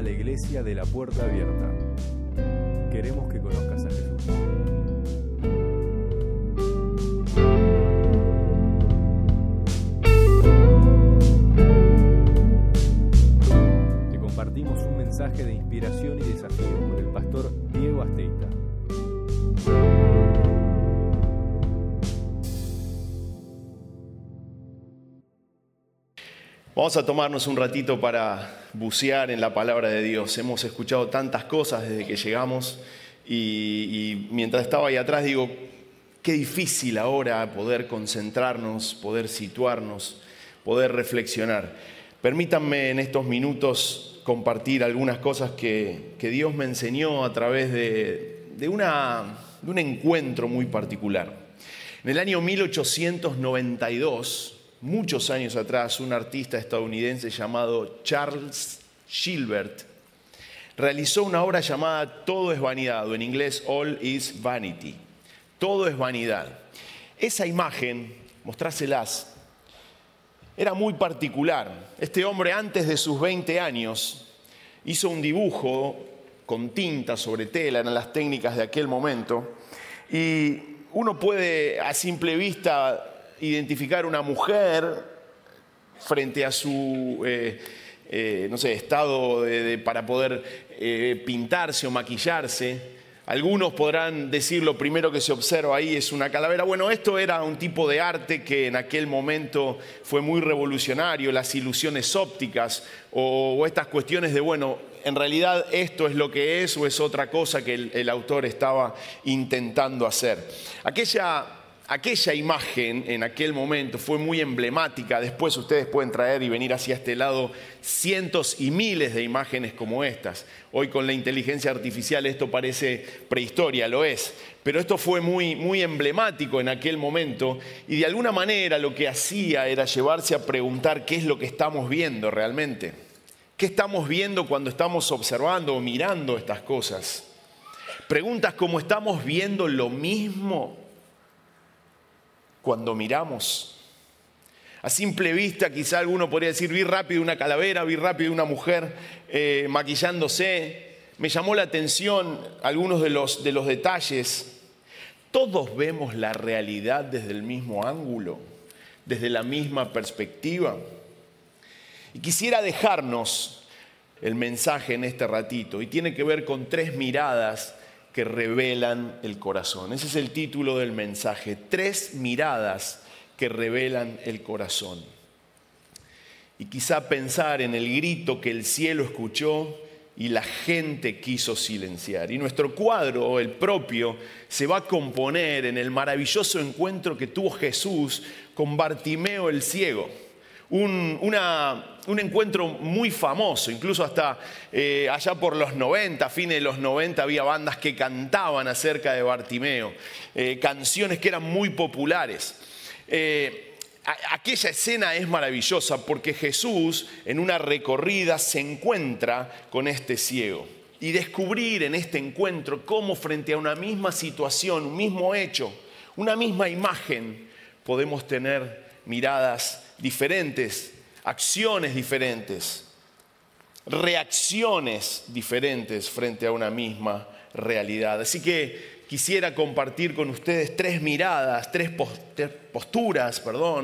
la Iglesia de la Puerta Abierta. Queremos que conozcas a Jesús. Te compartimos un mensaje de inspiración y desafío con el pastor Diego Asteita. Vamos a tomarnos un ratito para bucear en la palabra de Dios. Hemos escuchado tantas cosas desde que llegamos y mientras estaba ahí atrás digo, qué difícil ahora poder concentrarnos, poder situarnos, poder reflexionar. Permítanme en estos minutos compartir algunas cosas que Dios me enseñó a través de un encuentro muy particular. En el año 1892, muchos años atrás, un artista estadounidense llamado Charles Gilbert realizó una obra llamada Todo es vanidad, o en inglés All is Vanity. Todo es vanidad. Esa imagen, mostráselas, era muy particular. Este hombre, antes de sus 20 años, hizo un dibujo con tinta sobre tela, eran las técnicas de aquel momento, y uno puede a simple vista identificar una mujer frente a su estado para poder pintarse o maquillarse. Algunos podrán decir lo primero que se observa ahí es una calavera. Bueno, esto era un tipo de arte que en aquel momento fue muy revolucionario, las ilusiones ópticas o estas cuestiones de, bueno, en realidad esto es lo que es o es otra cosa que el autor estaba intentando hacer. Aquella imagen en aquel momento fue muy emblemática. Después ustedes pueden traer y venir hacia este lado cientos y miles de imágenes como estas. Hoy con la inteligencia artificial esto parece prehistoria, lo es. Pero esto fue muy, muy emblemático en aquel momento y de alguna manera lo que hacía era llevarse a preguntar qué es lo que estamos viendo realmente. ¿Qué estamos viendo cuando estamos observando o mirando estas cosas? Preguntas como, ¿estamos viendo lo mismo cuando miramos? A simple vista quizá alguno podría decir, vi rápido una calavera, vi rápido una mujer maquillándose. Me llamó la atención algunos de los detalles. Todos vemos la realidad desde el mismo ángulo, desde la misma perspectiva. Y quisiera dejarnos el mensaje en este ratito y tiene que ver con 3 miradas que revelan el corazón. Ese es el título del mensaje, 3 miradas que revelan el corazón. Y quizá pensar en el grito que el cielo escuchó y la gente quiso silenciar. Y nuestro cuadro, el propio, se va a componer en el maravilloso encuentro que tuvo Jesús con Bartimeo el ciego. Un encuentro muy famoso, incluso hasta allá por los 90, fines de los 90, había bandas que cantaban acerca de Bartimeo, canciones que eran muy populares. Aquella escena es maravillosa porque Jesús en una recorrida se encuentra con este ciego. Y descubrir en este encuentro cómo frente a una misma situación, un mismo hecho, una misma imagen, podemos tener miradas diferentes, acciones diferentes, reacciones diferentes frente a una misma realidad. Así que quisiera compartir con ustedes 3 miradas, 3 posturas,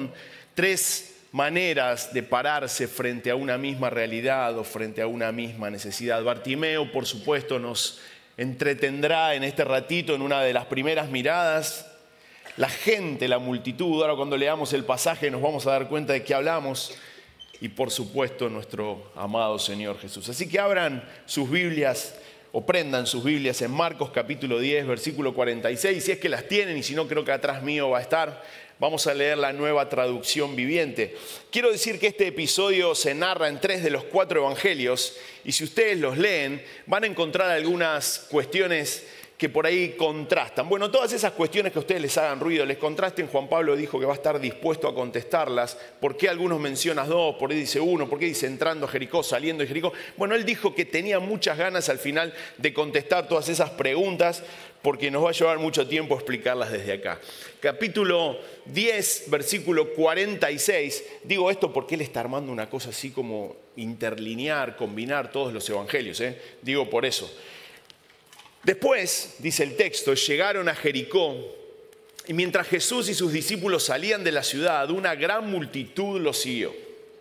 3 maneras de pararse frente a una misma realidad o frente a una misma necesidad. Bartimeo, por supuesto, nos entretendrá en este ratito en una de las primeras miradas. La gente, la multitud, ahora cuando leamos el pasaje nos vamos a dar cuenta de qué hablamos y por supuesto nuestro amado Señor Jesús. Así que abran sus Biblias o prendan sus Biblias en Marcos capítulo 10, versículo 46, si es que las tienen y si no creo que atrás mío va a estar. Vamos a leer la Nueva Traducción Viviente. Quiero decir que este episodio se narra en 3 de los 4 evangelios y si ustedes los leen van a encontrar algunas cuestiones que por ahí contrastan. Bueno, todas esas cuestiones que a ustedes les hagan ruido, les contrasten, Juan Pablo dijo que va a estar dispuesto a contestarlas. ¿Por qué algunos mencionas 2? ¿Por qué dice 1? ¿Por qué dice entrando a Jericó, saliendo de Jericó? Bueno, él dijo que tenía muchas ganas al final de contestar todas esas preguntas porque nos va a llevar mucho tiempo explicarlas desde acá. capítulo 10, versículo 46. Digo esto porque él está armando una cosa así como interlinear, combinar todos los evangelios. Digo por eso. Después, dice el texto, llegaron a Jericó y mientras Jesús y sus discípulos salían de la ciudad, una gran multitud los siguió.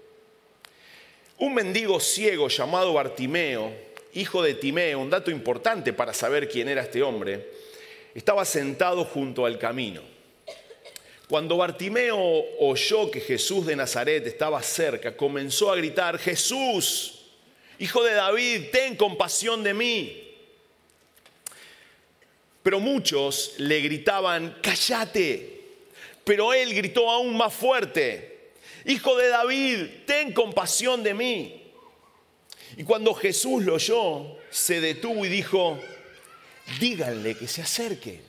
Un mendigo ciego llamado Bartimeo, hijo de Timeo, un dato importante para saber quién era este hombre, estaba sentado junto al camino. Cuando Bartimeo oyó que Jesús de Nazaret estaba cerca, comenzó a gritar: Jesús, hijo de David, ten compasión de mí. Pero muchos le gritaban: cállate. Pero él gritó aún más fuerte: Hijo de David, ten compasión de mí. Y cuando Jesús lo oyó, se detuvo y dijo: díganle que se acerque.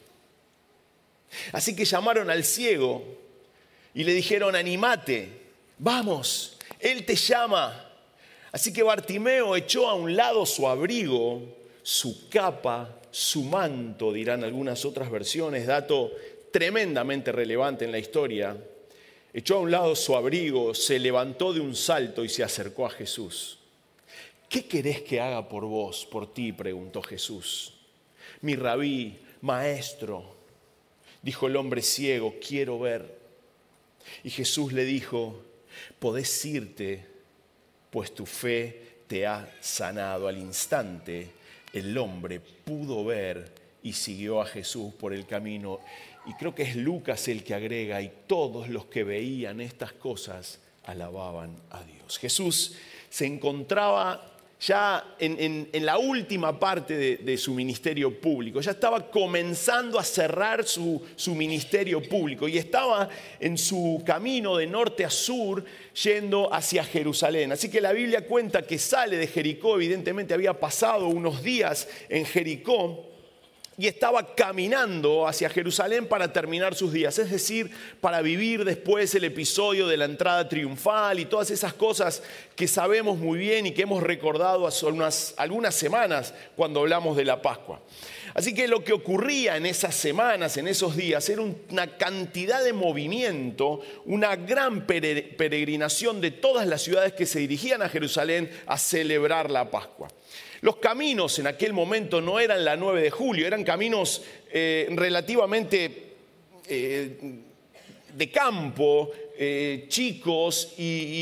Así que llamaron al ciego y le dijeron: anímate, vamos, él te llama. Así que Bartimeo echó a un lado su abrigo, su capa, su manto, dirán algunas otras versiones, dato tremendamente relevante en la historia. Echó a un lado su abrigo, se levantó de un salto y se acercó a Jesús. ¿Qué querés que haga por vos, por ti?, preguntó Jesús. Mi rabí, maestro, dijo el hombre ciego, quiero ver. Y Jesús le dijo: podés irte, pues tu fe te ha sanado. Al instante, el hombre pudo ver y siguió a Jesús por el camino. Y creo que es Lucas el que agrega: y todos los que veían estas cosas alababan a Dios. Jesús se encontraba ya en la última parte de su ministerio público. Ya estaba comenzando a cerrar su ministerio público y estaba en su camino de norte a sur yendo hacia Jerusalén. Así que la Biblia cuenta que sale de Jericó, evidentemente había pasado unos días en Jericó, y estaba caminando hacia Jerusalén para terminar sus días, es decir, para vivir después el episodio de la entrada triunfal y todas esas cosas que sabemos muy bien y que hemos recordado hace algunas semanas cuando hablamos de la Pascua. Así que lo que ocurría en esas semanas, en esos días, era una cantidad de movimiento, una gran peregrinación de todas las ciudades que se dirigían a Jerusalén a celebrar la Pascua. Los caminos en aquel momento no eran la 9 de julio, eran caminos relativamente de campo, chicos,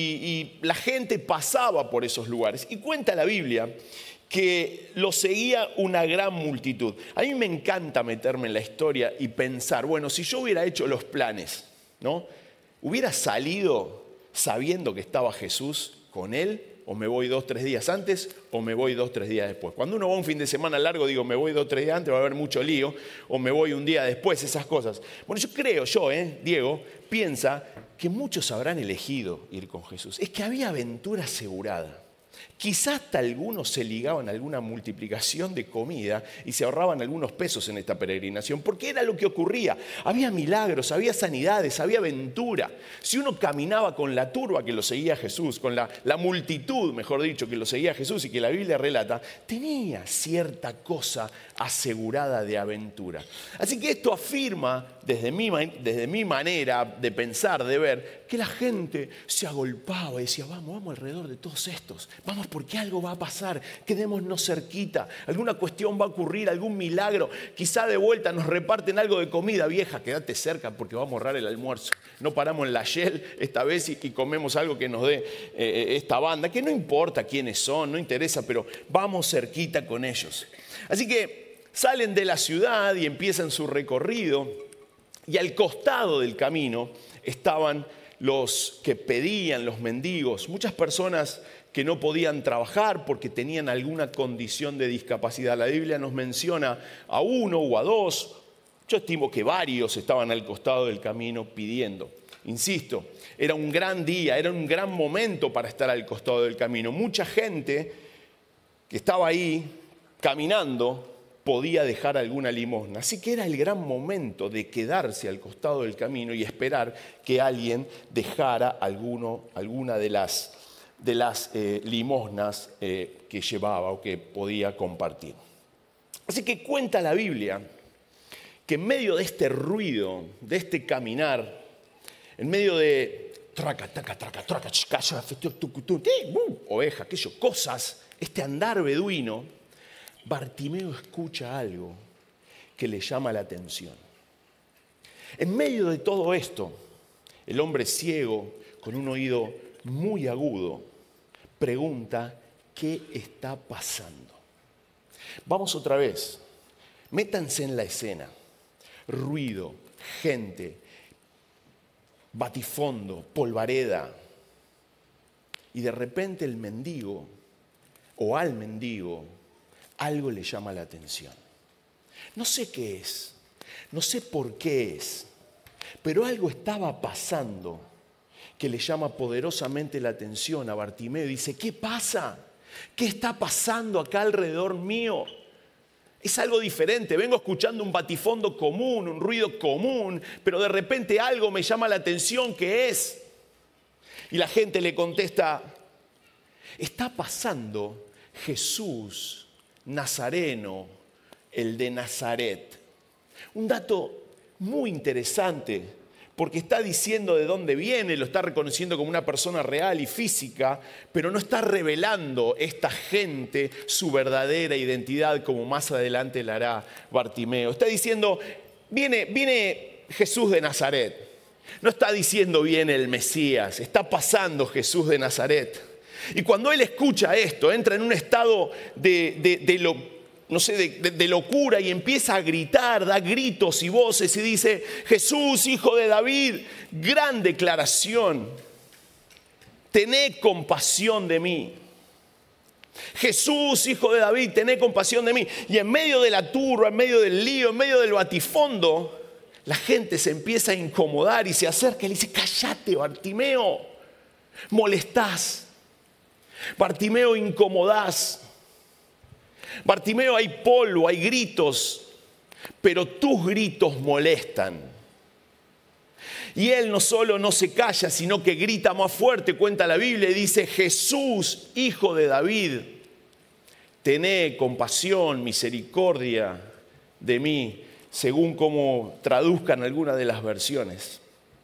y la gente pasaba por esos lugares. Y cuenta la Biblia que lo seguía una gran multitud. A mí me encanta meterme en la historia y pensar, bueno, si yo hubiera hecho los planes, ¿no? ¿Hubiera salido sabiendo que estaba Jesús con él? ¿O me voy 2 o 3 días antes o me voy 2 o 3 días después? Cuando uno va un fin de semana largo, digo, me voy 2 o 3 días antes, va a haber mucho lío, o me voy un día después, esas cosas. Bueno, yo creo, Diego, piensa que muchos habrán elegido ir con Jesús. Es que había aventura asegurada. Quizás hasta algunos se ligaban a alguna multiplicación de comida y se ahorraban algunos pesos en esta peregrinación, porque era lo que ocurría. Había milagros, había sanidades, había aventura. Si uno caminaba con la turba que lo seguía a Jesús, con la multitud, mejor dicho, que lo seguía a Jesús y que la Biblia relata, tenía cierta cosa asegurada de aventura. Así que esto afirma, desde mi manera de pensar, de ver, que la gente se agolpaba y decía: vamos alrededor de todos estos, vamos porque algo va a pasar, quedémonos cerquita, alguna cuestión va a ocurrir, algún milagro, quizá de vuelta nos reparten algo de comida. Vieja, quédate cerca porque vamos a ahorrar el almuerzo. No paramos en la Shell esta vez y comemos algo que nos dé esta banda, que no importa quiénes son, no interesa, pero vamos cerquita con ellos. Así que salen de la ciudad y empiezan su recorrido, y al costado del camino estaban los que pedían, los mendigos, muchas personas que no podían trabajar porque tenían alguna condición de discapacidad. La Biblia nos menciona a 1 o a 2, yo estimo que varios estaban al costado del camino pidiendo. Insisto, era un gran día, era un gran momento para estar al costado del camino. Mucha gente que estaba ahí caminando podía dejar alguna limosna. Así que era el gran momento de quedarse al costado del camino y esperar que alguien dejara alguna de las limosnas que llevaba o que podía compartir. Así que cuenta la Biblia que en medio de este ruido, de este caminar, en medio de oveja, aquello, cosas, este andar beduino, Bartimeo escucha algo que le llama la atención. En medio de todo esto, el hombre ciego, con un oído muy agudo, pregunta: ¿qué está pasando? Vamos otra vez. Métanse en la escena. Ruido, gente, batifondo, polvareda. Y de repente el mendigo, o al mendigo, algo le llama la atención. No sé qué es, no sé por qué es, pero algo estaba pasando que le llama poderosamente la atención a Bartimeo. Dice: ¿qué pasa? ¿Qué está pasando acá alrededor mío? Es algo diferente. Vengo escuchando un batifondo común, un ruido común, pero de repente algo me llama la atención. ¿Qué es? Y la gente le contesta: está pasando Jesús Nazareno, el de Nazaret. Un dato muy interesante, porque está diciendo de dónde viene, lo está reconociendo como una persona real y física, pero no está revelando esta gente su verdadera identidad, como más adelante la hará Bartimeo. Está diciendo: viene Jesús de Nazaret. No está diciendo: viene el Mesías. Está pasando Jesús de Nazaret. Y cuando él escucha esto, entra en un estado de locura y empieza a gritar, da gritos y voces y dice: Jesús, hijo de David, gran declaración, tené compasión de mí. Jesús, hijo de David, tené compasión de mí. Y en medio de la turba, en medio del lío, en medio del batifondo, la gente se empieza a incomodar y se acerca y le dice: cállate, Bartimeo, molestás. Bartimeo, incomodás. Bartimeo, hay polvo, hay gritos, pero tus gritos molestan. Y él no solo no se calla, sino que grita más fuerte, cuenta la Biblia, y dice: Jesús, hijo de David, tené compasión, misericordia de mí, según como traduzcan algunas de las versiones.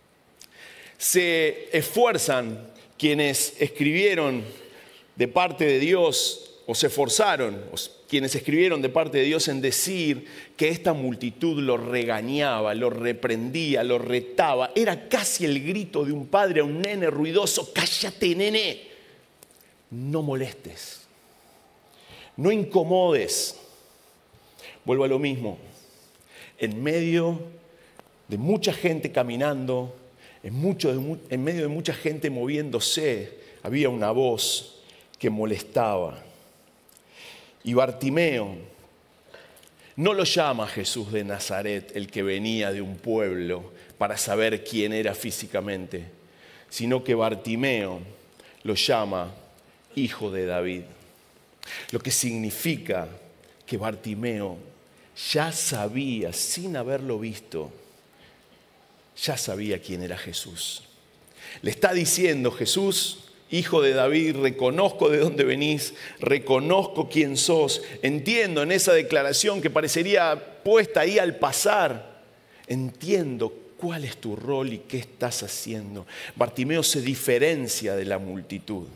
Se esfuerzan quienes escribieron de parte de Dios, o se esforzaron quienes escribieron de parte de Dios en decir que esta multitud lo regañaba, lo reprendía, lo retaba. Era casi el grito de un padre a un nene ruidoso: cállate, nene, no molestes, no incomodes. Vuelvo a lo mismo. En medio de mucha gente caminando, en medio de mucha gente moviéndose, había una voz que molestaba. Y Bartimeo no lo llama Jesús de Nazaret, el que venía de un pueblo, para saber quién era físicamente, sino que Bartimeo lo llama hijo de David. Lo que significa que Bartimeo ya sabía, sin haberlo visto, ya sabía quién era Jesús. Le está diciendo: Jesús, hijo de David, reconozco de dónde venís, reconozco quién sos, entiendo en esa declaración que parecería puesta ahí al pasar, entiendo cuál es tu rol y qué estás haciendo. Bartimeo se diferencia de la multitud.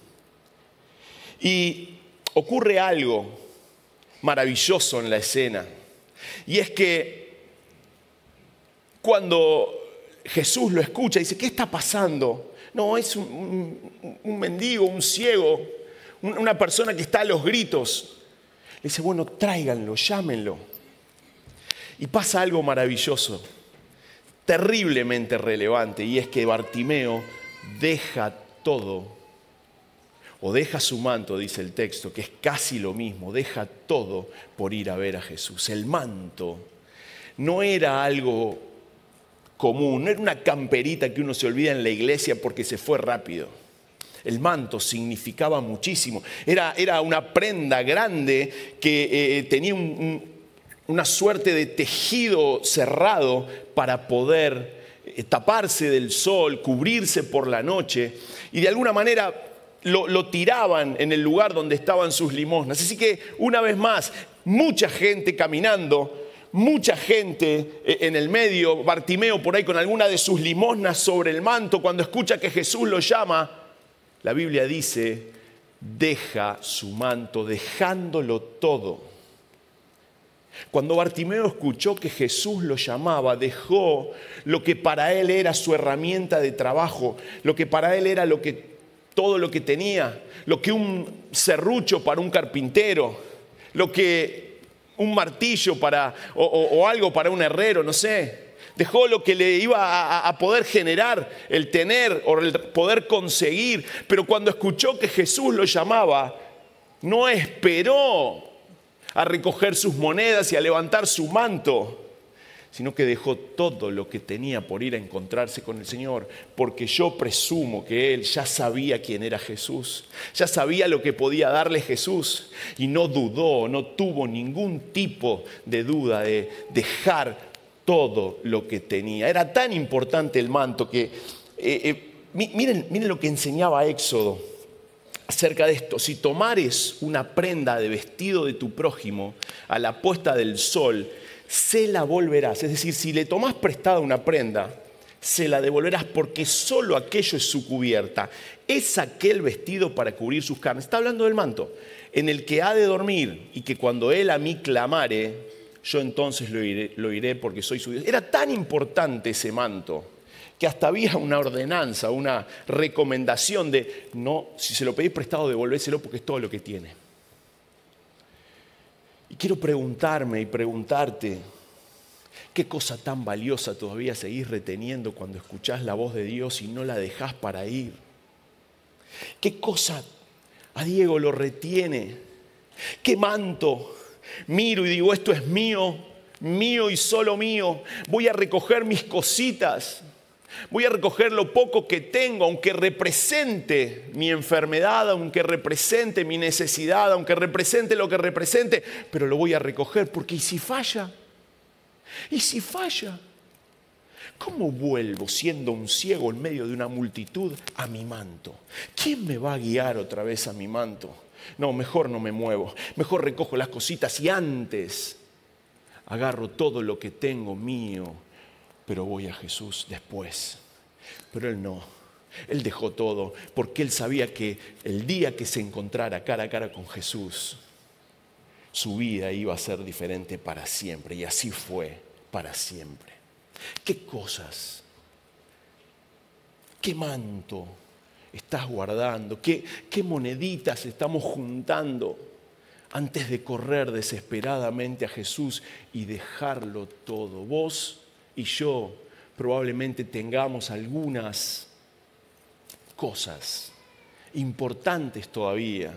Y ocurre algo maravilloso en la escena, y es que cuando Jesús lo escucha, dice: ¿qué está pasando? No, es un mendigo, un ciego, una persona que está a los gritos. Le dice: bueno, tráiganlo, llámenlo. Y pasa algo maravilloso, terriblemente relevante, y es que Bartimeo deja todo, o deja su manto, dice el texto, que es casi lo mismo, deja todo por ir a ver a Jesús. El manto no era algo común, no era una camperita que uno se olvida en la iglesia porque se fue rápido. El manto significaba muchísimo. Era una prenda grande que tenía una suerte de tejido cerrado para poder taparse del sol, cubrirse por la noche, y de alguna manera lo tiraban en el lugar donde estaban sus limosnas. Así que, una vez más, mucha gente caminando mucha gente en el medio, Bartimeo por ahí con alguna de sus limosnas sobre el manto, cuando escucha que Jesús lo llama, la Biblia dice, deja su manto, dejándolo todo. Cuando Bartimeo escuchó que Jesús lo llamaba, dejó lo que para él era su herramienta de trabajo, lo que para él era todo lo que tenía, lo que un serrucho para un carpintero, lo que un martillo o algo para un herrero, no sé. Dejó lo que le iba a poder generar, el tener o el poder conseguir. Pero cuando escuchó que Jesús lo llamaba, no esperó a recoger sus monedas y a levantar su manto, sino que dejó todo lo que tenía por ir a encontrarse con el Señor, porque yo presumo que él ya sabía quién era Jesús, ya sabía lo que podía darle Jesús, y no dudó, no tuvo ningún tipo de duda de dejar todo lo que tenía. Era tan importante el manto que, miren lo que enseñaba Éxodo acerca de esto. Si tomares una prenda de vestido de tu prójimo a la puesta del sol, se la volverás. Es decir, si le tomás prestada una prenda, se la devolverás, porque solo aquello es su cubierta. Es aquel vestido para cubrir sus carnes. Está hablando del manto, en el que ha de dormir, y que cuando él a mí clamare, yo entonces lo iré porque soy su Dios. Era tan importante ese manto que hasta había una ordenanza, una recomendación de, no, si se lo pedís prestado, devolvéselo porque es todo lo que tiene. Y quiero preguntarme y preguntarte, ¿qué cosa tan valiosa todavía seguís reteniendo cuando escuchás la voz de Dios y no la dejás para ir? ¿Qué cosa a Diego lo retiene? ¿Qué manto? Miro y digo, esto es mío, mío y solo mío. Voy a recoger mis cositas. Voy a recoger lo poco que tengo, aunque represente mi enfermedad, aunque represente mi necesidad, aunque represente lo que represente, pero lo voy a recoger, porque ¿y si falla? ¿Y si falla? ¿Cómo vuelvo siendo un ciego en medio de una multitud a mi manto? ¿Quién me va a guiar otra vez a mi manto? No, mejor no me muevo, mejor recojo las cositas y antes agarro todo lo que tengo mío, pero voy a Jesús después. Pero él no, él dejó todo porque él sabía que el día que se encontrara cara a cara con Jesús, su vida iba a ser diferente para siempre, y así fue para siempre. ¿Qué cosas? ¿Qué manto estás guardando? ¿Qué moneditas estamos juntando antes de correr desesperadamente a Jesús y dejarlo todo? Vos y yo probablemente tengamos algunas cosas importantes todavía,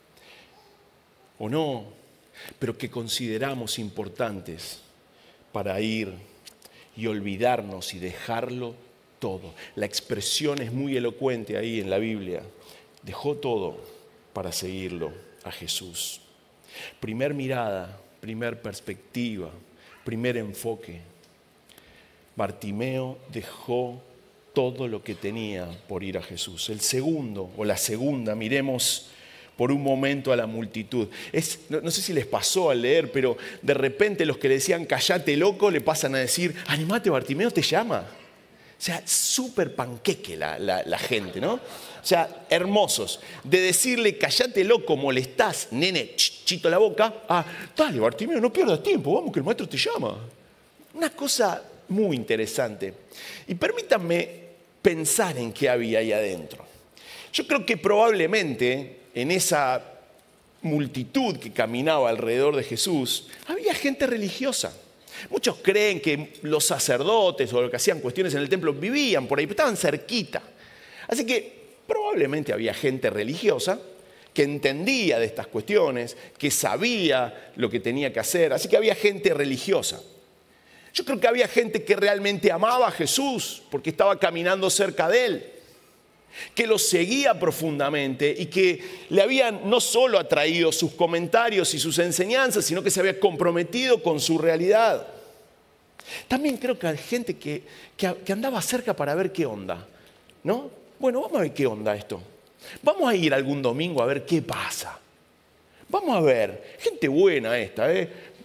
o no, pero que consideramos importantes para ir y olvidarnos y dejarlo todo. La expresión es muy elocuente ahí en la Biblia. Dejó todo para seguirlo a Jesús. Primer mirada, primer perspectiva, primer enfoque. Bartimeo dejó todo lo que tenía por ir a Jesús. El segundo, o la segunda, miremos por un momento a la multitud. No sé si les pasó al leer, pero de repente los que le decían callate loco le pasan a decir animate, Bartimeo te llama. O sea, súper panqueque la gente, ¿no? O sea, hermosos. De decirle callate loco, molestás, nene, chito la boca, dale Bartimeo, no pierdas tiempo, vamos que el maestro te llama. Una cosa muy interesante. Y permítanme pensar en qué había ahí adentro. Yo creo que probablemente en esa multitud que caminaba alrededor de Jesús había gente religiosa. Muchos creen que los sacerdotes o los que hacían cuestiones en el templo vivían por ahí, pero estaban cerquita. Así que probablemente había gente religiosa que entendía de estas cuestiones, que sabía lo que tenía que hacer. Así que había gente religiosa. Yo creo que había gente que realmente amaba a Jesús porque estaba caminando cerca de él, que lo seguía profundamente y que le habían no solo atraído sus comentarios y sus enseñanzas, sino que se había comprometido con su realidad. También creo que hay gente que andaba cerca para ver qué onda, ¿no? Bueno, vamos a ver qué onda esto. Vamos a ir algún domingo a ver qué pasa. Vamos a ver, gente buena esta,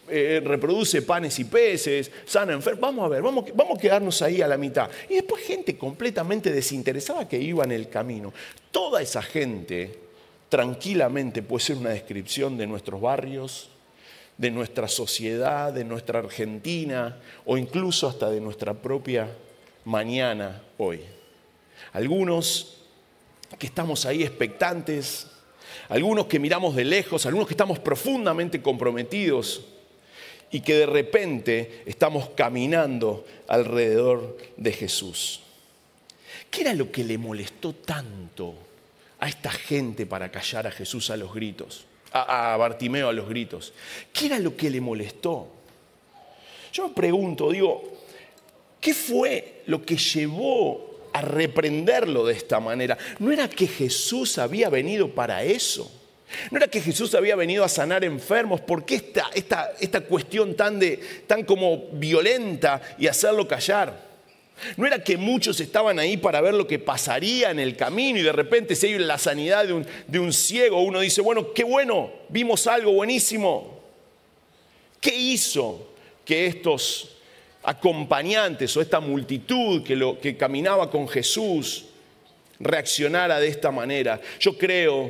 reproduce panes y peces, sana enfermos. Vamos a ver, vamos a quedarnos ahí a la mitad. Y después gente completamente desinteresada que iba en el camino. Toda esa gente tranquilamente puede ser una descripción de nuestros barrios, de nuestra sociedad, de nuestra Argentina o incluso hasta de nuestra propia mañana hoy. Algunos que estamos ahí expectantes, algunos que miramos de lejos, algunos que estamos profundamente comprometidos y que de repente estamos caminando alrededor de Jesús. ¿Qué era lo que le molestó tanto a esta gente para callar a Jesús a los gritos? A Bartimeo a los gritos. ¿Qué era lo que le molestó? Yo me pregunto, ¿qué fue lo que llevó a reprenderlo de esta manera? ¿No era que Jesús había venido para eso? ¿No era que Jesús había venido a sanar enfermos? ¿Por qué esta cuestión tan como violenta y hacerlo callar? ¿No era que muchos estaban ahí para ver lo que pasaría en el camino y de repente se oye la sanidad de un ciego? Uno dice, bueno, qué bueno, vimos algo buenísimo. ¿Qué hizo que estos acompañantes o esta multitud que caminaba con Jesús reaccionara de esta manera? Yo creo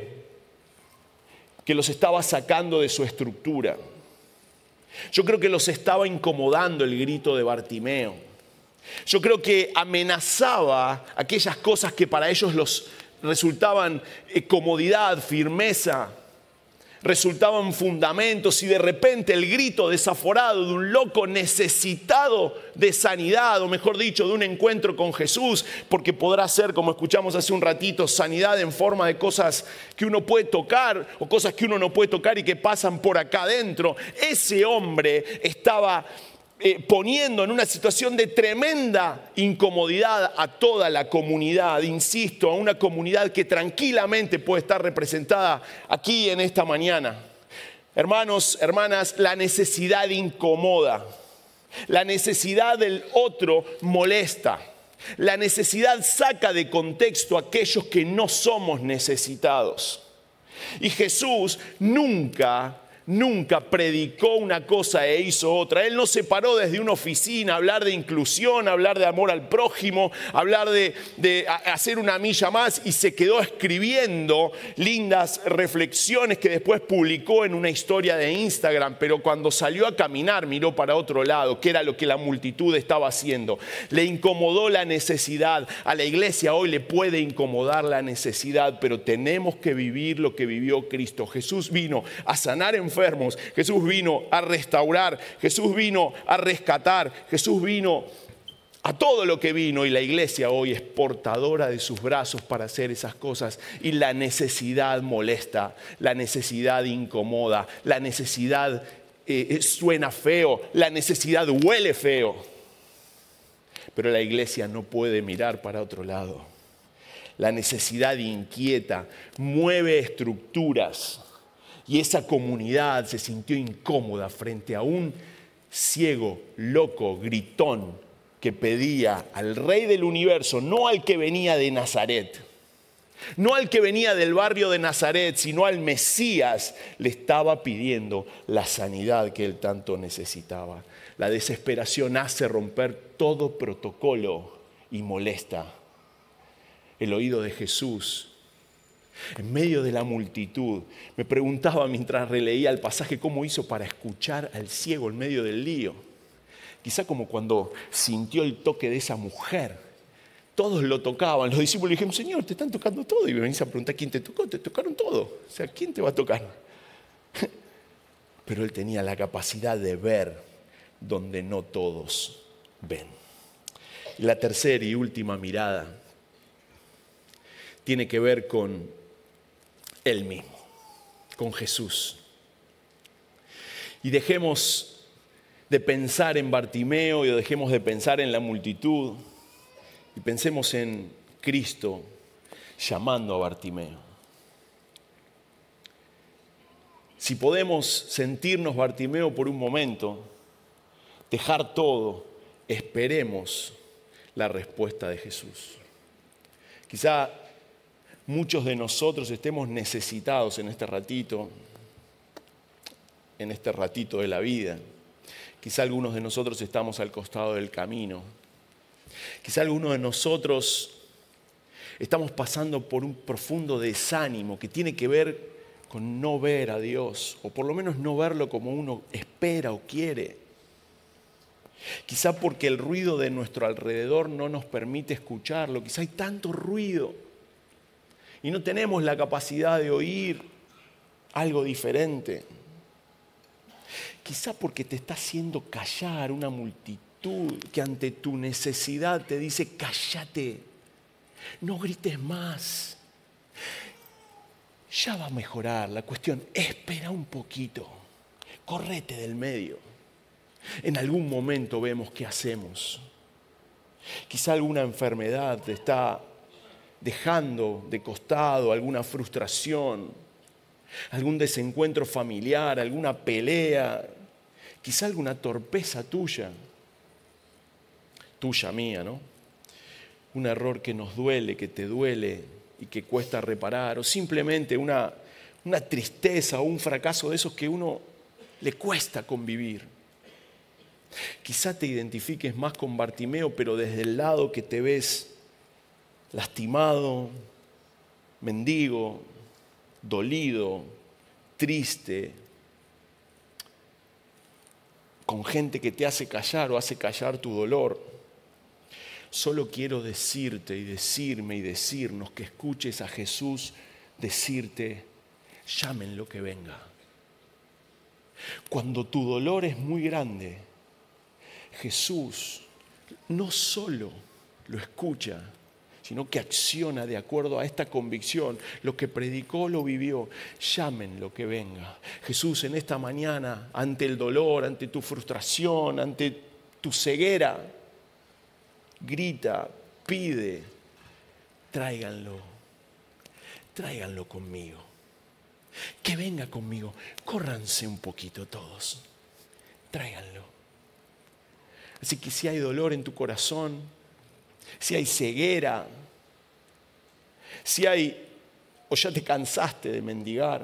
que los estaba sacando de su estructura. Yo creo que los estaba incomodando el grito de Bartimeo. Yo creo que amenazaba aquellas cosas que para ellos los resultaban comodidad, firmeza, resultaban fundamentos, y de repente el grito desaforado de un loco necesitado de sanidad, o mejor dicho, de un encuentro con Jesús, porque podrá ser, como escuchamos hace un ratito, sanidad en forma de cosas que uno puede tocar o cosas que uno no puede tocar y que pasan por acá adentro. Ese hombre estaba poniendo en una situación de tremenda incomodidad a toda la comunidad, insisto, a una comunidad que tranquilamente puede estar representada aquí en esta mañana. Hermanos, hermanas, la necesidad incomoda, la necesidad del otro molesta, la necesidad saca de contexto a aquellos que no somos necesitados. Y Jesús nunca predicó una cosa e hizo otra. Él no se paró desde una oficina a hablar de inclusión, a hablar de amor al prójimo, a hablar de hacer una milla más y se quedó escribiendo lindas reflexiones que después publicó en una historia de Instagram. Pero cuando salió a caminar miró para otro lado, que era lo que la multitud estaba haciendo. Le incomodó la necesidad. A la iglesia hoy le puede incomodar la necesidad, pero tenemos que vivir lo que vivió Cristo. Jesús vino a sanar enfermos, Jesús vino a restaurar, Jesús vino a rescatar, Jesús vino a todo lo que vino, y la iglesia hoy es portadora de sus brazos para hacer esas cosas. Y la necesidad molesta, la necesidad incomoda, la necesidad suena feo, la necesidad huele feo. Pero la iglesia no puede mirar para otro lado. La necesidad inquieta, mueve estructuras. Y esa comunidad se sintió incómoda frente a un ciego, loco, gritón, que pedía al Rey del universo, no al que venía de Nazaret, no al que venía del barrio de Nazaret, sino al Mesías. Le estaba pidiendo la sanidad que él tanto necesitaba. La desesperación hace romper todo protocolo y molesta. El oído de Jesús en medio de la multitud. Me preguntaba mientras releía el pasaje cómo hizo para escuchar al ciego en medio del lío. Quizá como cuando sintió el toque de esa mujer. Todos lo tocaban. Los discípulos le dijeron, Señor, te están tocando todo. Y me venís a preguntar, ¿quién te tocó? Te tocaron todo. O sea, ¿quién te va a tocar? Pero él tenía la capacidad de ver donde no todos ven. Y la tercera y última mirada tiene que ver con Él mismo, con Jesús. Y dejemos de pensar en Bartimeo y dejemos de pensar en la multitud y pensemos en Cristo llamando a Bartimeo. Si podemos sentirnos Bartimeo por un momento, dejar todo, esperemos la respuesta de Jesús. Quizá muchos de nosotros estemos necesitados en este ratito en este ratito de la vida. Quizá algunos de nosotros estamos al costado del camino. Quizá algunos de nosotros estamos pasando por un profundo desánimo que tiene que ver con no ver a Dios, o por lo menos no verlo como uno espera o quiere. Quizá porque el ruido de nuestro alrededor no nos permite escucharlo. Quizá hay tanto ruido y no tenemos la capacidad de oír algo diferente. Quizá porque te está haciendo callar una multitud que ante tu necesidad te dice: cállate, no grites más. Ya va a mejorar la cuestión, espera un poquito, correte del medio. En algún momento vemos qué hacemos. Quizá alguna enfermedad te está dejando de costado, alguna frustración, algún desencuentro familiar, alguna pelea, quizá alguna torpeza tuya, mía, ¿no? Un error que nos duele, que te duele y que cuesta reparar, o simplemente una tristeza o un fracaso de esos que a uno le cuesta convivir. Quizá te identifiques más con Bartimeo, pero desde el lado que te ves lastimado, mendigo, dolido, triste, con gente que te hace callar o hace callar tu dolor. Solo quiero decirte y decirme y decirnos que escuches a Jesús decirte: llamen lo que venga. Cuando tu dolor es muy grande, Jesús no solo lo escucha, sino que acciona de acuerdo a esta convicción. Lo que predicó lo vivió. Llamen lo que venga. Jesús, en esta mañana, ante el dolor, ante tu frustración, ante tu ceguera, grita, pide: tráiganlo conmigo. Que venga conmigo. Córranse un poquito todos. Tráiganlo. Así que si hay dolor en tu corazón, si hay ceguera, o ya te cansaste de mendigar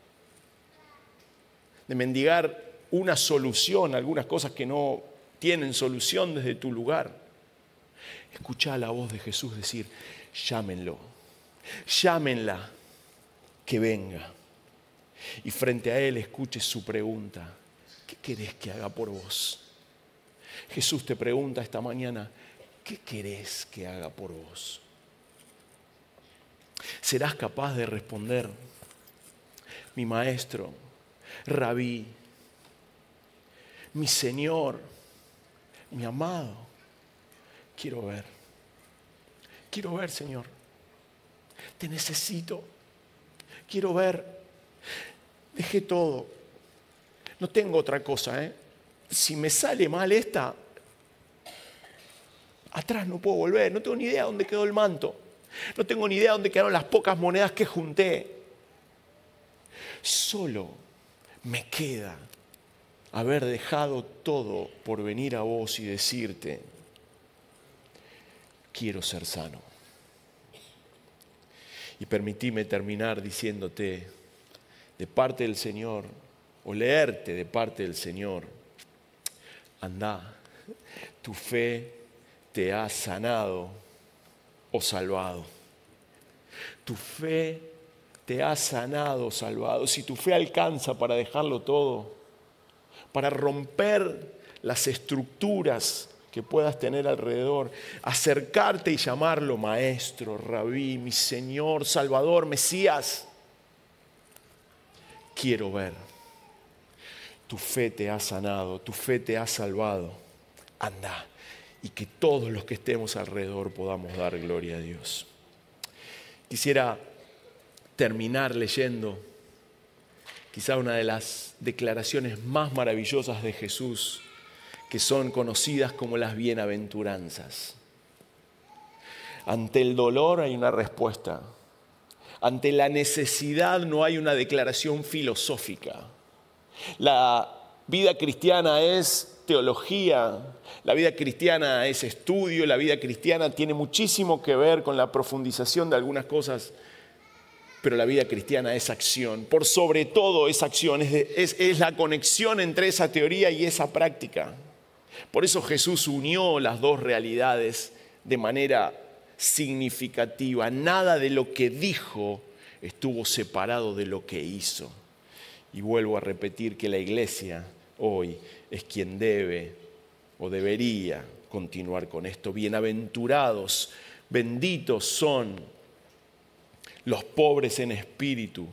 una solución a algunas cosas que no tienen solución desde tu lugar, escucha la voz de Jesús decir: llámenlo, llámenla, que venga. Y frente a Él escuche su pregunta: ¿qué querés que haga por vos? Jesús te pregunta esta mañana: ¿qué querés que haga por vos? ¿Serás capaz de responder: mi maestro, Rabí, mi Señor, mi amado, quiero ver, Señor, te necesito, quiero ver, dejé todo, no tengo otra cosa, Si me sale mal esta, atrás no puedo volver, no tengo ni idea dónde quedó el manto, no tengo ni idea dónde quedaron las pocas monedas que junté. Solo me queda haber dejado todo por venir a vos y decirte: quiero ser sano. Y permitime terminar diciéndote de parte del Señor, o leerte de parte del Señor: andá, tu fe te ha sanado o salvado. Tu fe te ha sanado o salvado. Si tu fe alcanza para dejarlo todo, para romper las estructuras que puedas tener alrededor, acercarte y llamarlo maestro, rabí, mi Señor, Salvador, Mesías, quiero ver. Tu fe te ha sanado, tu fe te ha salvado. Anda, y que todos los que estemos alrededor podamos dar gloria a Dios. Quisiera terminar leyendo quizá una de las declaraciones más maravillosas de Jesús, que son conocidas como las bienaventuranzas. Ante el dolor hay una respuesta. Ante la necesidad no hay una declaración filosófica. La vida cristiana es teología, la vida cristiana es estudio, la vida cristiana tiene muchísimo que ver con la profundización de algunas cosas Pero la vida cristiana es acción. Por sobre todo es acción, es la conexión entre esa teoría y esa práctica. Por eso Jesús unió las dos realidades de manera significativa. Nada de lo que dijo estuvo separado de lo que hizo. Y vuelvo a repetir que la iglesia hoy es quien debe o debería continuar con esto. Bienaventurados, benditos son los pobres en espíritu.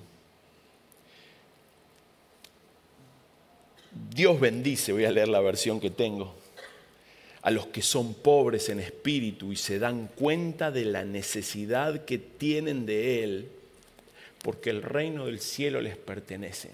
Dios bendice, voy a leer la versión que tengo, a los que son pobres en espíritu y se dan cuenta de la necesidad que tienen de Él, porque el reino del cielo les pertenece.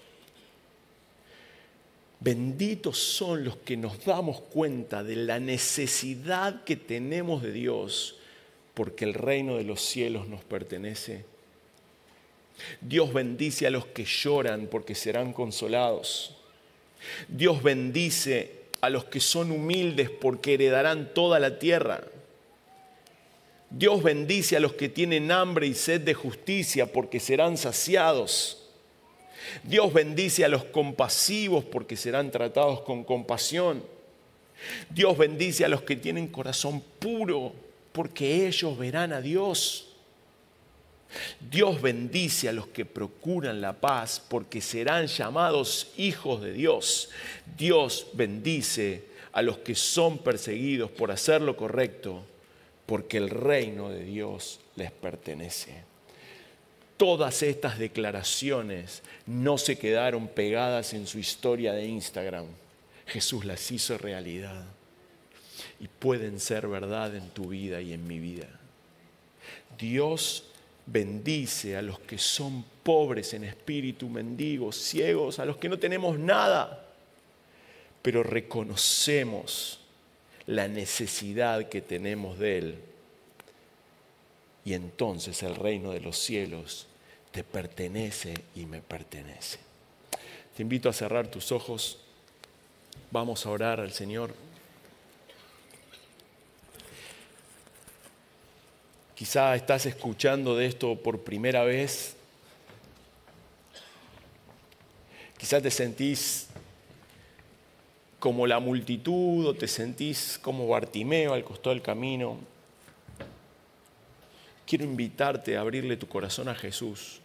Benditos son los que nos damos cuenta de la necesidad que tenemos de Dios, porque el reino de los cielos nos pertenece. Dios bendice a los que lloran, porque serán consolados. Dios bendice a los que son humildes, porque heredarán toda la tierra. Dios bendice a los que tienen hambre y sed de justicia, porque serán saciados. Dios bendice a los compasivos, porque serán tratados con compasión. Dios bendice a los que tienen corazón puro, porque ellos verán a Dios. Dios bendice a los que procuran la paz, porque serán llamados hijos de Dios. Dios bendice a los que son perseguidos por hacer lo correcto, porque el reino de Dios les pertenece. Todas estas declaraciones no se quedaron pegadas en su historia de Instagram. Jesús las hizo realidad y pueden ser verdad en tu vida y en mi vida. Dios bendice a los que son pobres en espíritu, mendigos, ciegos, a los que no tenemos nada, pero reconocemos la necesidad que tenemos de Él. Y entonces el reino de los cielos te pertenece y me pertenece. Te invito a cerrar tus ojos. Vamos a orar al Señor. Quizá estás escuchando de esto por primera vez. Quizá te sentís como la multitud o te sentís como Bartimeo al costado del camino. Quiero invitarte a abrirle tu corazón a Jesús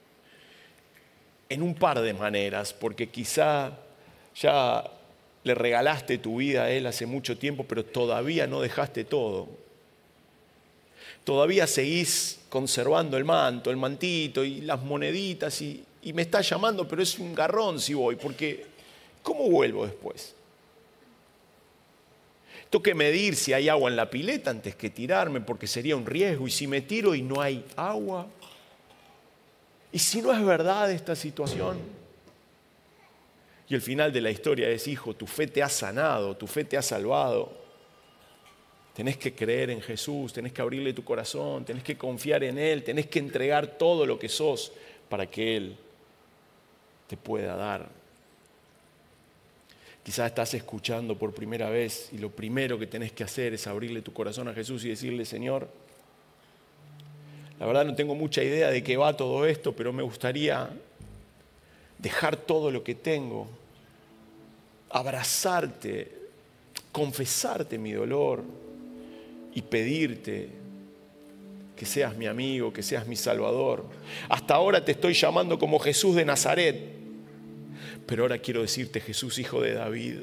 en un par de maneras, porque quizá ya le regalaste tu vida a Él hace mucho tiempo, pero todavía no dejaste todo. Todavía seguís conservando el manto, el mantito y las moneditas y me está llamando, pero es un garrón si voy, porque ¿cómo vuelvo después? Tengo que medir si hay agua en la pileta antes que tirarme, porque sería un riesgo. Y si me tiro y no hay agua, y si no es verdad esta situación. Y el final de la historia es: hijo, tu fe te ha sanado, tu fe te ha salvado. Tenés que creer en Jesús, tenés que abrirle tu corazón, tenés que confiar en Él, tenés que entregar todo lo que sos para que Él te pueda dar. Quizás estás escuchando por primera vez y lo primero que tenés que hacer es abrirle tu corazón a Jesús y decirle: Señor, la verdad no tengo mucha idea de qué va todo esto, pero me gustaría dejar todo lo que tengo, abrazarte, confesarte mi dolor y pedirte que seas mi amigo, que seas mi Salvador. Hasta ahora te estoy llamando como Jesús de Nazaret, pero ahora quiero decirte Jesús, hijo de David.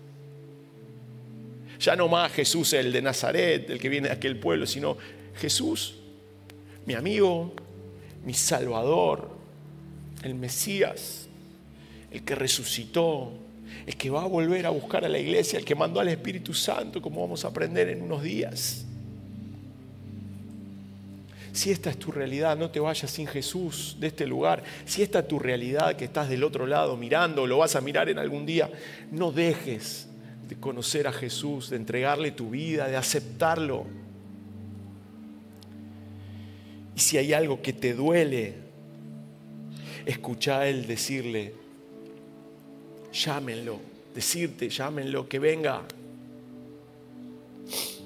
Ya no más Jesús el de Nazaret, el que viene de aquel pueblo, sino Jesús, mi amigo, mi Salvador, el Mesías, el que resucitó, el que va a volver a buscar a la iglesia, el que mandó al Espíritu Santo, como vamos a aprender en unos días. Si esta es tu realidad, no te vayas sin Jesús de este lugar. Si esta es tu realidad, que estás del otro lado mirando, o lo vas a mirar en algún día, no dejes de conocer a Jesús, de entregarle tu vida, de aceptarlo. Y si hay algo que te duele, escucha a Él decirle: llámenlo, decirte, llámenlo, que venga.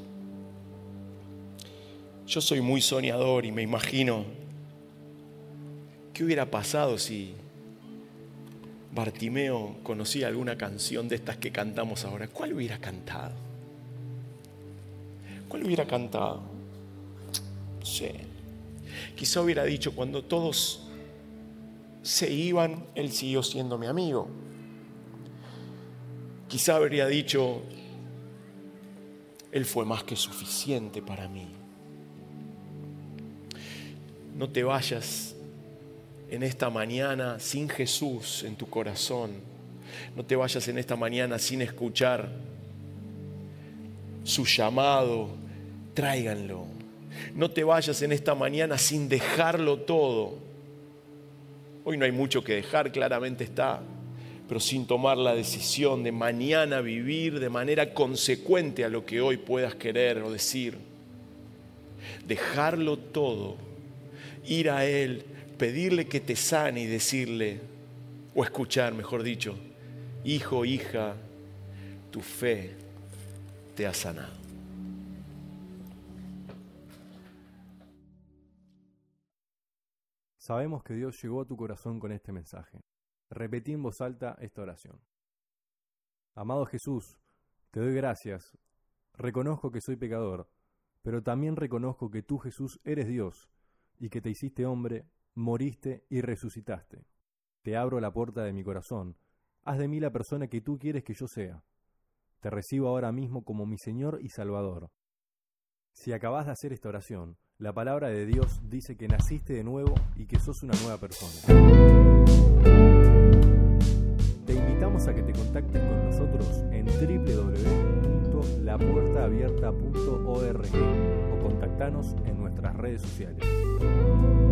Yo soy muy soñador y me imagino ¿Qué hubiera pasado si Bartimeo conocía alguna canción de estas que cantamos ahora? ¿Cuál hubiera cantado? ¿Cuál hubiera cantado? No sé. Quizá hubiera dicho, cuando todos se iban, él siguió siendo mi amigo. Quizá habría dicho, él fue más que suficiente para mí. No te vayas en esta mañana sin Jesús en tu corazón. No te vayas en esta mañana sin escuchar su llamado. Tráiganlo. No te vayas en esta mañana sin dejarlo todo. Hoy no hay mucho que dejar, claramente está, pero sin tomar la decisión de mañana vivir de manera consecuente a lo que hoy puedas querer o decir. Dejarlo todo, ir a Él, pedirle que te sane y decirle, o escuchar, mejor dicho, hijo, hija, tu fe te ha sanado. Sabemos que Dios llegó a tu corazón con este mensaje. Repetí en voz alta esta oración. Amado Jesús, te doy gracias. Reconozco que soy pecador, pero también reconozco que tú, Jesús, eres Dios y que te hiciste hombre, moriste y resucitaste. Te abro la puerta de mi corazón. Haz de mí la persona que tú quieres que yo sea. Te recibo ahora mismo como mi Señor y Salvador. Si acabas de hacer esta oración, la palabra de Dios dice que naciste de nuevo y que sos una nueva persona. Te invitamos a que te contactes con nosotros en www.lapuertaabierta.org o contactanos en nuestras redes sociales.